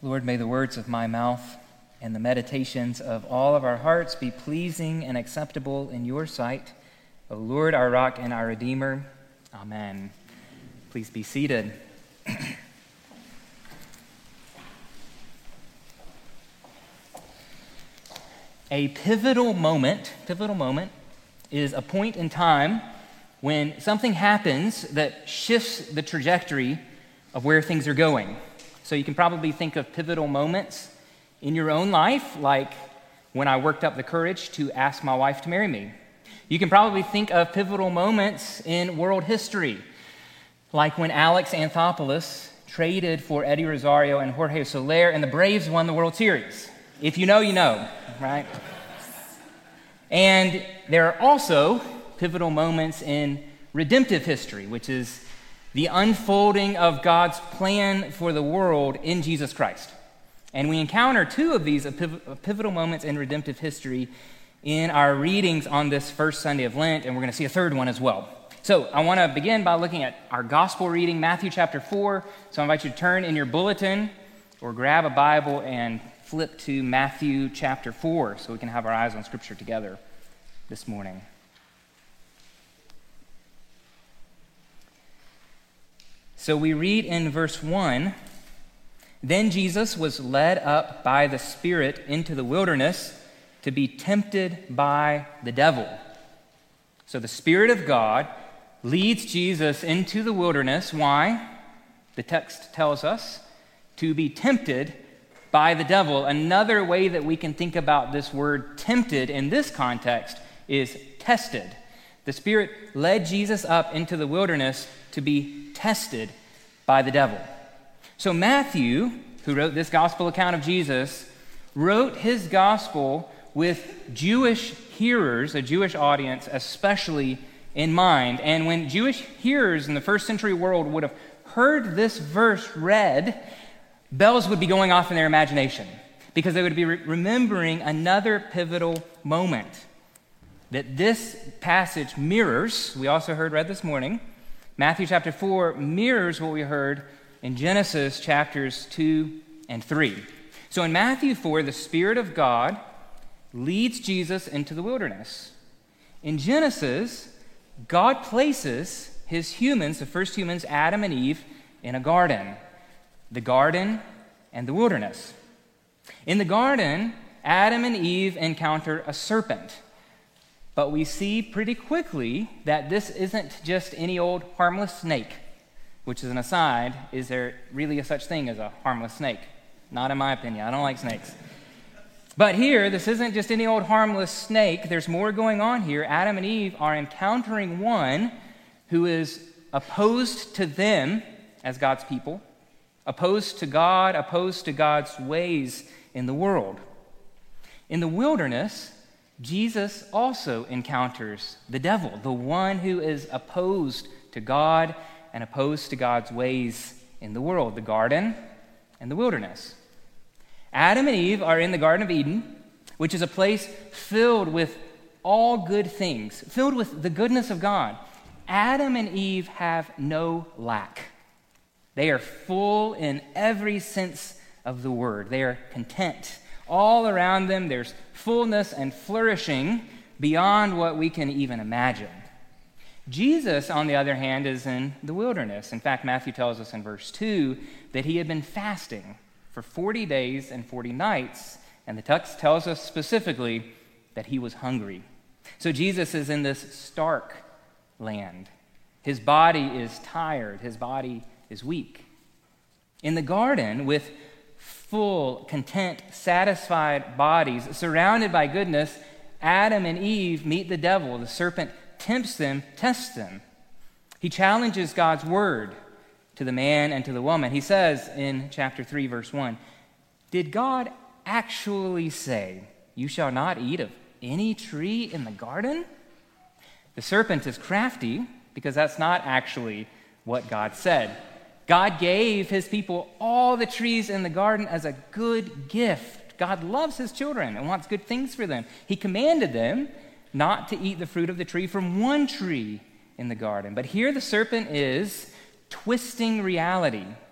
Lord, may the words of my mouth and the meditations of all of our hearts be pleasing and acceptable in your sight. O Lord, our rock and our redeemer. Amen. Please be seated. A pivotal moment is a point in time when something happens that shifts the trajectory of where things are going. So you can probably think of pivotal moments in your own life, like when I worked up the courage to ask my wife to marry me. You can probably think of pivotal moments in world history, like when Alex Anthopoulos traded for Eddie Rosario and Jorge Soler, and the Braves won the World Series. If you know, you know, right? And there are also pivotal moments in redemptive history, which is the unfolding of God's plan for the world in Jesus Christ. And we encounter two of these pivotal moments in redemptive history in our readings on this first Sunday of Lent, and we're going to see a third one as well. So I want to begin by looking at our gospel reading, Matthew chapter 4. So I invite you to turn in your bulletin or grab a Bible and flip to Matthew chapter 4 so we can have our eyes on Scripture together this morning. So we read in verse 1, "Then Jesus was led up by the Spirit into the wilderness to be tempted by the devil." So the Spirit of God leads Jesus into the wilderness. Why? The text tells us to be tempted by the devil. Another way that we can think about this word tempted in this context is tested. The Spirit led Jesus up into the wilderness to be tested by the devil. So Matthew, who wrote this gospel account of Jesus, wrote his gospel with Jewish hearers, a Jewish audience especially in mind. And when Jewish hearers in the first century world would have heard this verse read, bells would be going off in their imagination because they would be remembering another pivotal moment that this passage mirrors. We also heard read this morning. Matthew chapter 4 mirrors what we heard in Genesis chapters 2 and 3. So in Matthew 4, the Spirit of God leads Jesus into the wilderness. In Genesis, God places his humans, the first humans, Adam and Eve, in a garden. The garden and the wilderness. In the garden, Adam and Eve encounter a serpent. But we see pretty quickly that this isn't just any old harmless snake, which is an aside. Is there really a such thing as a harmless snake? Not in my opinion. I don't like snakes. But here, this isn't just any old harmless snake. There's more going on here. Adam and Eve are encountering one who is opposed to them as God's people, opposed to God, opposed to God's ways in the world. In the wilderness, Jesus also encounters the devil, the one who is opposed to God and opposed to God's ways in the world, the garden and the wilderness. Adam and Eve are in the Garden of Eden, which is a place filled with all good things, filled with the goodness of God. Adam and Eve have no lack. They are full in every sense of the word. They are content. All around them, there's fullness and flourishing beyond what we can even imagine. Jesus, on the other hand, is in the wilderness. In fact, Matthew tells us in verse 2 that he had been fasting for 40 days and 40 nights, and the text tells us specifically that he was hungry. So Jesus is in this stark land. His body is tired. His body is weak. In the garden, with full, content, satisfied bodies, surrounded by goodness, Adam and Eve meet the devil. The serpent tempts them, tests them. He challenges God's word to the man and to the woman. He says in chapter 3, verse 1, "Did God actually say, 'You shall not eat of any tree in the garden'?" The serpent is crafty because that's not actually what God said. God gave his people all the trees in the garden as a good gift. God loves his children and wants good things for them. He commanded them not to eat the fruit of the tree from one tree in the garden. But here the serpent is twisting reality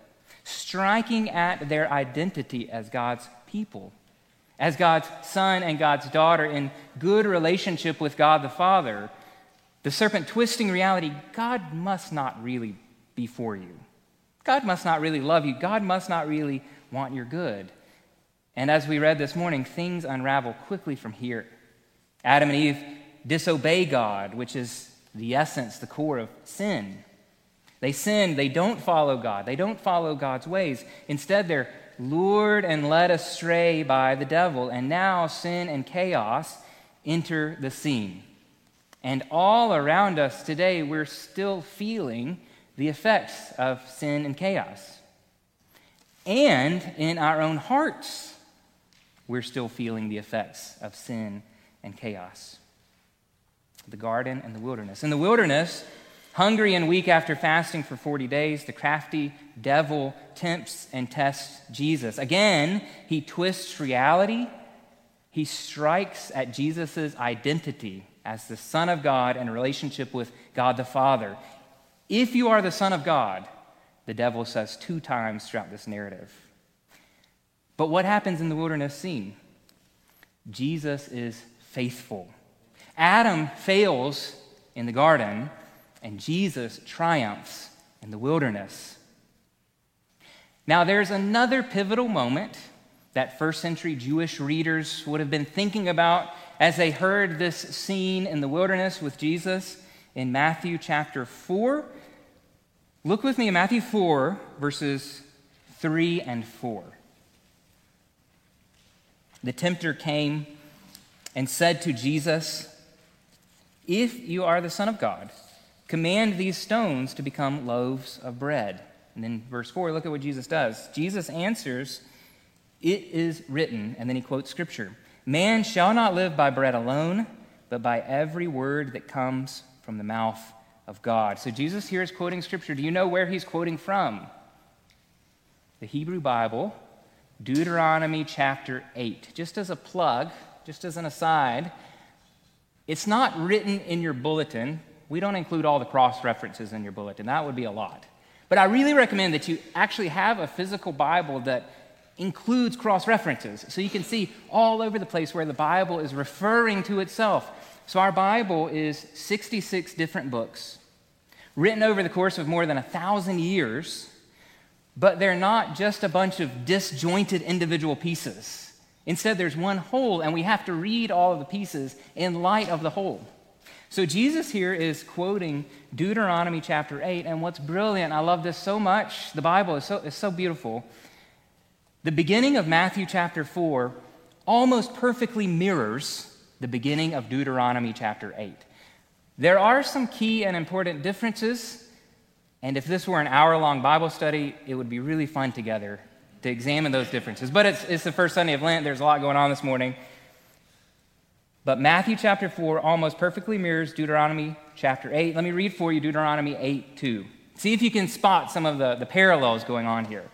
striking at their identity as God's people, as God's son and God's daughter in good relationship with God the Father. The serpent twisting reality, God must not really be for you. God must not really love you. God must not really want your good. And as we read this morning, things unravel quickly from here. Adam and Eve disobey God, which is the essence, the core of sin. They sin, they don't follow God. They don't follow God's ways. Instead, they're lured and led astray by the devil. And now sin and chaos enter the scene. And all around us today, we're still feeling the effects of sin and chaos. And in our own hearts, we're still feeling the effects of sin and chaos. The garden and the wilderness. In the wilderness, hungry and weak after fasting for 40 days, the crafty devil tempts and tests Jesus. Again, he twists reality. He strikes at Jesus' identity as the Son of God in a relationship with God the Father. If you are the Son of God, the devil says 2 times throughout this narrative. But what happens in the wilderness scene? Jesus is faithful. Adam fails in the garden, and Jesus triumphs in the wilderness. Now, there's another pivotal moment that first century Jewish readers would have been thinking about as they heard this scene in the wilderness with Jesus in Matthew chapter 4. Look with me in Matthew 4, verses 3 and 4. The tempter came and said to Jesus, "If you are the Son of God, command these stones to become loaves of bread." And then verse 4, look at what Jesus does. Jesus answers, "It is written," and then he quotes Scripture, "Man shall not live by bread alone, but by every word that comes from the mouth of God." So Jesus here is quoting Scripture. Do you know where he's quoting from? The Hebrew Bible, Deuteronomy chapter 8. Just as a plug, just as an aside, it's not written in your bulletin. We don't include all the cross-references in your bulletin. That would be a lot. But I really recommend that you actually have a physical Bible that includes cross-references, so you can see all over the place where the Bible is referring to itself. So our Bible is 66 different books, written over the course of more than 1,000 years, but they're not just a bunch of disjointed individual pieces. Instead, there's one whole, and we have to read all of the pieces in light of the whole. So Jesus here is quoting Deuteronomy chapter 8, and what's brilliant, I love this so much, the Bible is so beautiful. The beginning of Matthew chapter 4 almost perfectly mirrors the beginning of Deuteronomy chapter 8. There are some key and important differences, and if this were an hour-long Bible study, it would be really fun together to examine those differences. But it's the first Sunday of Lent. There's a lot going on this morning. But Matthew chapter 4 almost perfectly mirrors Deuteronomy chapter 8. Let me read for you Deuteronomy 8:2. See if you can spot some of the parallels going on here.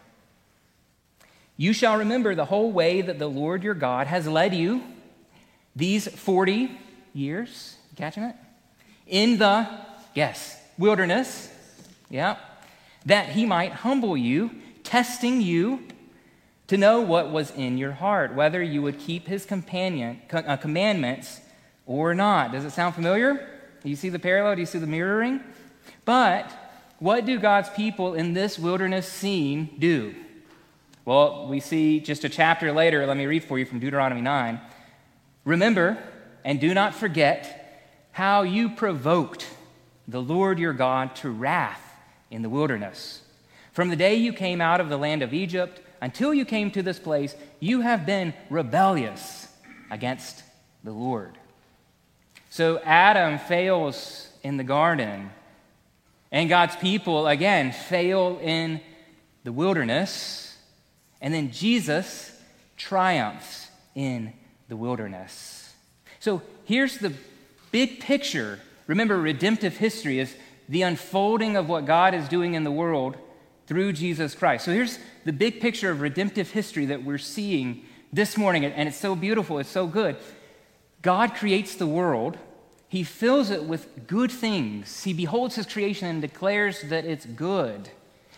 "You shall remember the whole way that the Lord your God has led you these 40 years." Catching it? "In the," yes, "wilderness." Yeah. "That he might humble you, testing you to know what was in your heart, whether you would keep his commandments or not." Does it sound familiar? Do you see the parallel? Do you see the mirroring? But what do God's people in this wilderness scene do? Well, we see just a chapter later, let me read for you from Deuteronomy 9. "Remember and do not forget how you provoked the Lord your God to wrath in the wilderness. From the day you came out of the land of Egypt until you came to this place, you have been rebellious against the Lord." So Adam fails in the garden, and God's people, again, fail in the wilderness, and then Jesus triumphs in the wilderness. So here's the big picture. Remember, redemptive history is the unfolding of what God is doing in the world through Jesus Christ. So here's the big picture of redemptive history that we're seeing this morning, and it's so beautiful, it's so good. God creates the world. He fills it with good things. He beholds his creation and declares that it's good.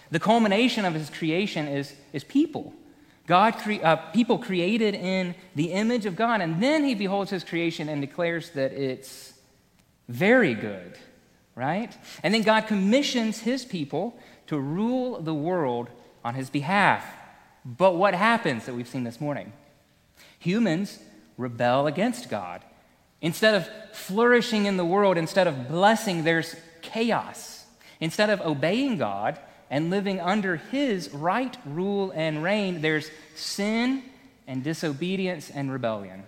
The culmination of his creation is people. People created in the image of God, and then he beholds his creation and declares that it's very good, right? And then God commissions his people to rule the world on his behalf. But what happens that we've seen this morning? Humans rebel against God. Instead of flourishing in the world, instead of blessing, there's chaos. Instead of obeying God and living under his right rule and reign, there's sin and disobedience and rebellion.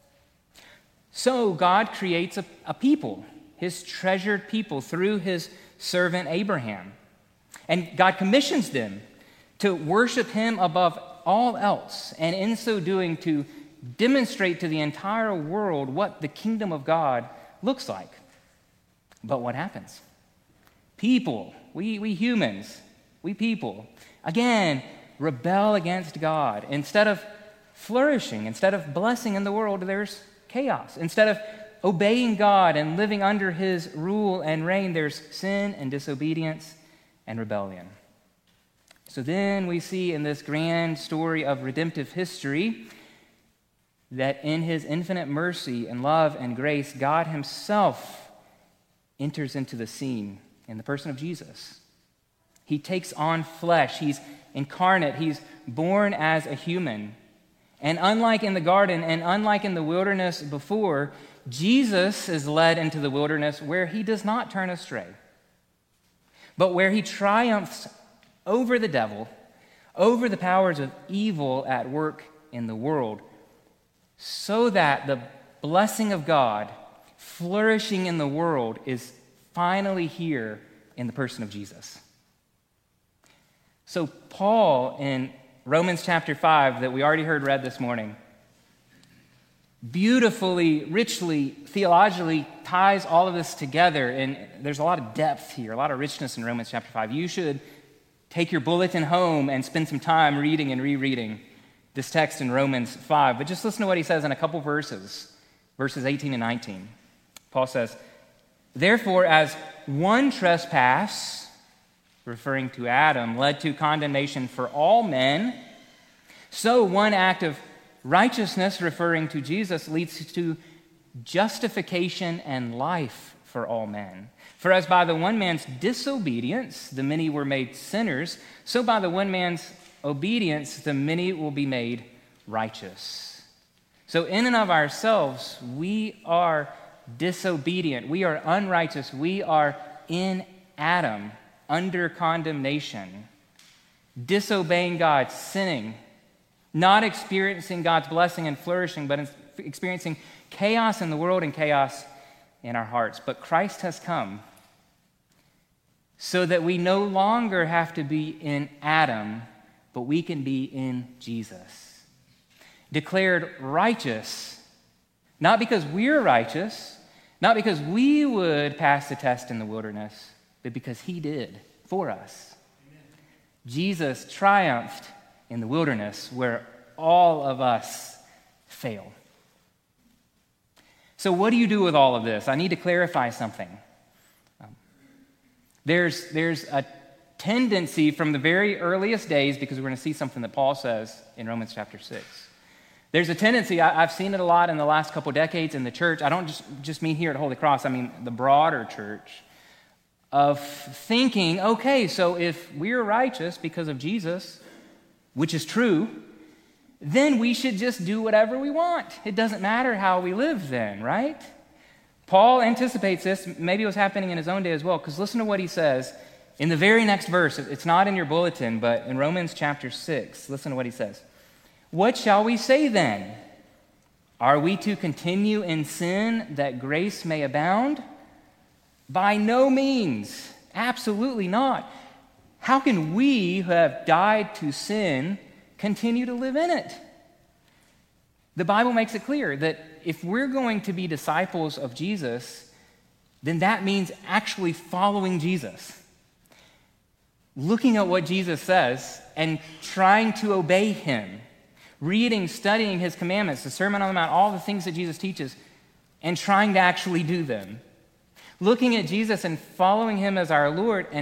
So God creates a people, his treasured people, through his servant Abraham. And God commissions them to worship him above all else, and in so doing to demonstrate to the entire world what the kingdom of God looks like. But what happens? People, we humans, we people, again, rebel against God. Instead of flourishing, instead of blessing in the world, there's chaos. Instead of obeying God and living under his rule and reign, there's sin and disobedience and rebellion. So then we see in this grand story of redemptive history that in his infinite mercy and love and grace, God himself enters into the scene in the person of Jesus. He takes on flesh. He's incarnate. He's born as a human. And unlike in the garden and unlike in the wilderness before, Jesus is led into the wilderness where he does not turn astray, but where he triumphs over the devil, over the powers of evil at work in the world, so that the blessing of God flourishing in the world is finally here in the person of Jesus. So Paul in Romans chapter 5 that we already heard read this morning beautifully, richly, theologically ties all of this together, and there's a lot of depth here, a lot of richness in Romans chapter 5. You should take your bulletin home and spend some time reading and rereading this text in Romans 5. But just listen to what he says in a couple verses 18 and 19. Paul says, "Therefore, as one trespass," referring to Adam, "led to condemnation for all men, so one act of righteousness," referring to Jesus, "leads to justification and life for all men. For as by the one man's disobedience the many were made sinners, so by the one man's obedience the many will be made righteous." So in and of ourselves, we are disobedient. We are unrighteous. We are in Adam, under condemnation, disobeying God, sinning, not experiencing God's blessing and flourishing, but experiencing chaos in the world and chaos in our hearts. But Christ has come so that we no longer have to be in Adam, but we can be in Jesus. Declared righteous, not because we're righteous, not because we would pass the test in the wilderness, but because he did for us. Amen. Jesus triumphed in the wilderness where all of us fail. So what do you do with all of this? I need to clarify something. There's a tendency from the very earliest days, because we're going to see something that Paul says in Romans chapter 6. There's a tendency, I've seen it a lot in the last couple decades in the church. I don't just mean here at Holy Cross, I mean the broader church, of thinking, okay, so if we're righteous because of Jesus, which is true, then we should just do whatever we want. It doesn't matter how we live then, right? Paul anticipates this. Maybe it was happening in his own day as well, because listen to what he says in the very next verse. It's not in your bulletin, but in Romans chapter 6, listen to what he says. "What shall we say then? Are we to continue in sin that grace may abound? By no means. Absolutely not. How can we who have died to sin continue to live in it?" The Bible makes it clear that if we're going to be disciples of Jesus, then that means actually following Jesus. Looking at what Jesus says and trying to obey him. Reading, studying his commandments, the Sermon on the Mount, all the things that Jesus teaches, and trying to actually do them. Looking at Jesus and following him as our Lord and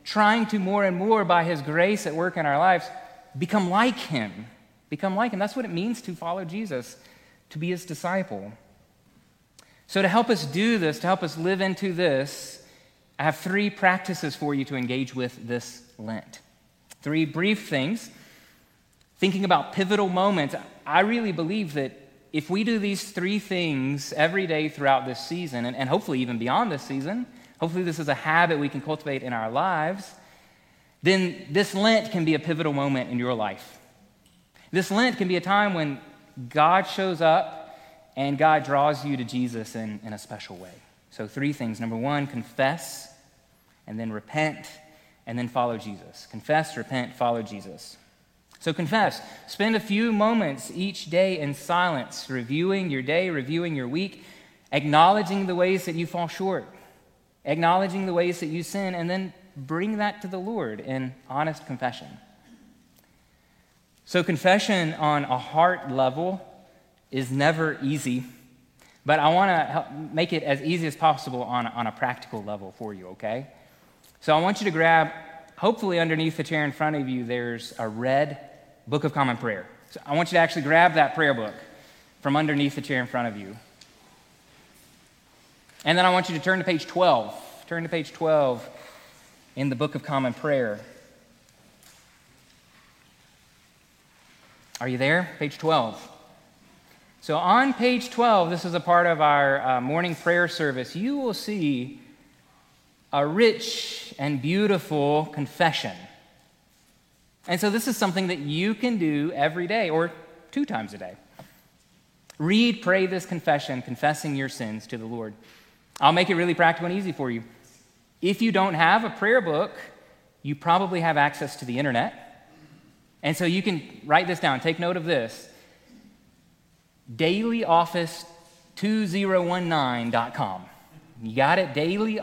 trying to more and more, by his grace at work in our lives, become like him. Become like him. That's what it means to follow Jesus, to be his disciple. So to help us do this, to help us live into this, I have 3 practices for you to engage with this Lent. 3 brief things. Thinking about pivotal moments, I really believe that if we do these 3 things every day throughout this season, and hopefully even beyond this season, hopefully this is a habit we can cultivate in our lives, then this Lent can be a pivotal moment in your life. This Lent can be a time when God shows up and God draws you to Jesus in a special way. So 3 things. Number 1, confess, and then repent, and then follow Jesus. Confess, repent, follow Jesus. So confess. Spend a few moments each day in silence, reviewing your day, reviewing your week, acknowledging the ways that you fall short, acknowledging the ways that you sin, and then bring that to the Lord in honest confession. So confession on a heart level is never easy, but I want to make it as easy as possible on a practical level for you, okay? So I want you to grab, hopefully underneath the chair in front of you, there's a red Book of Common Prayer. So I want you to actually grab that prayer book from underneath the chair in front of you. And then I want you to turn to page 12. Turn to page 12 in the Book of Common Prayer. Are you there? Page 12. So on page 12, this is a part of our morning prayer service, you will see a rich and beautiful confession. And so this is something that you can do every day or 2 times a day. Read, pray this confession, confessing your sins to the Lord. I'll make it really practical and easy for you. If you don't have a prayer book, you probably have access to the internet. And so you can write this down. Take note of this. dailyoffice2019.com. You got it?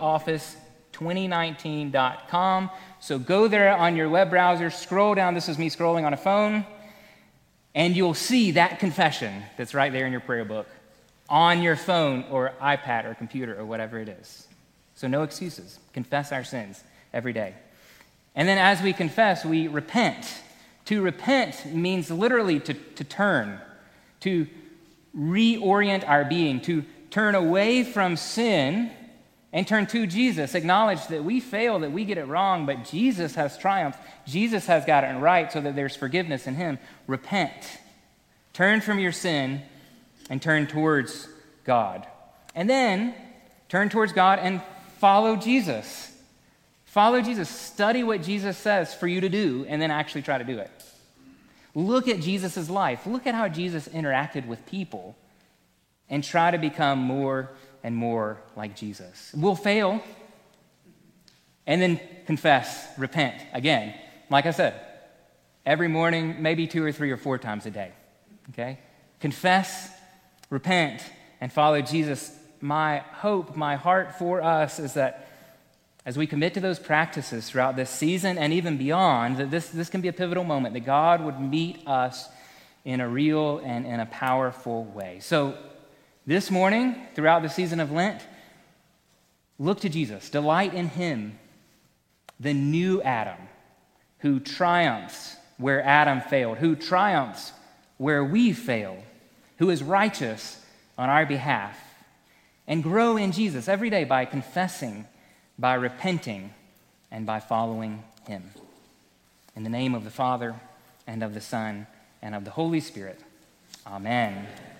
dailyoffice2019.com. So go there on your web browser, scroll down. This is me scrolling on a phone. And you'll see that confession that's right there in your prayer book on your phone or iPad or computer or whatever it is. So no excuses. Confess our sins every day. And then as we confess, we repent. To repent means literally to turn, to reorient our being, to turn away from sin and turn to Jesus. Acknowledge that we fail, that we get it wrong, but Jesus has triumphed. Jesus has got it right so that there's forgiveness in him. Repent. Turn from your sin and turn towards God. And then turn towards God and follow Jesus. Follow Jesus. Study what Jesus says for you to do and then actually try to do it. Look at Jesus' life. Look at how Jesus interacted with people and try to become more and more like Jesus. We'll fail and then confess, repent again. Like I said, every morning, maybe 2 or 3 or 4 times a day. Okay? Confess, repent, and follow Jesus. My hope, my heart for us is that as we commit to those practices throughout this season and even beyond, that this can be a pivotal moment, that God would meet us in a real and in a powerful way. So this morning, throughout the season of Lent, look to Jesus. Delight in him, the new Adam, who triumphs where Adam failed, who triumphs where we fail, who is righteous on our behalf. And grow in Jesus every day by confessing, by repenting, and by following him. In the name of the Father, and of the Son, and of the Holy Spirit. Amen.